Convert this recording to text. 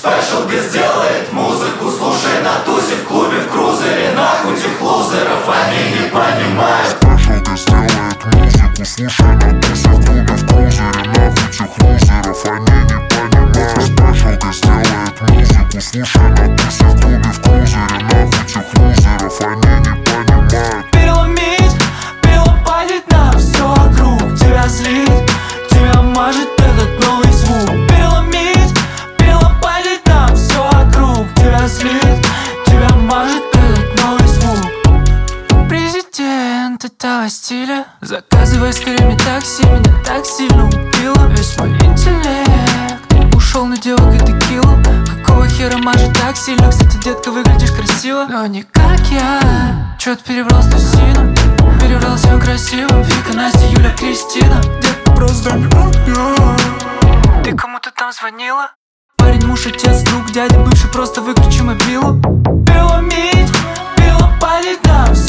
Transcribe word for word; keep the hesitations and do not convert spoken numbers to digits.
Спешл Гест делает музыку, слушай на тусе в клубе, в крузере. Нахуй тех лузеров, они не понимают. Спешл Гест делает музыку, слушай на тусе в клубе, в крузере. Нахуй тех лузеров, они не понимают. Спешл Гест делает музыку, слушай на тусе в клубе, в крузере. Нахуй тех лузеров, они не понимают. Переломить, перелопатить на все вокруг. Тебя злит, тебя мажет этот новый звук. Переломить, перелопатить на все вокруг. Тебя злит, тебя мажет этот новый звук. Президент этого стиля, заказывай скорее мне такси. Меня так сильно убило весь мой интеллект. Ушел на девок и текилу. Какого хера мажет так сильно? Кстати, детка, выглядишь красиво, но не как я. Чё-то перебрал с тусином, перебрал всем красивым. Вика, Настя, Юля, Кристина. Детка, просто дай мне огня. Ты кому-то там звонила? Парень, муж, отец, друг, дядя, бывший, просто выключи мобилу. Переломить, перелопатить нам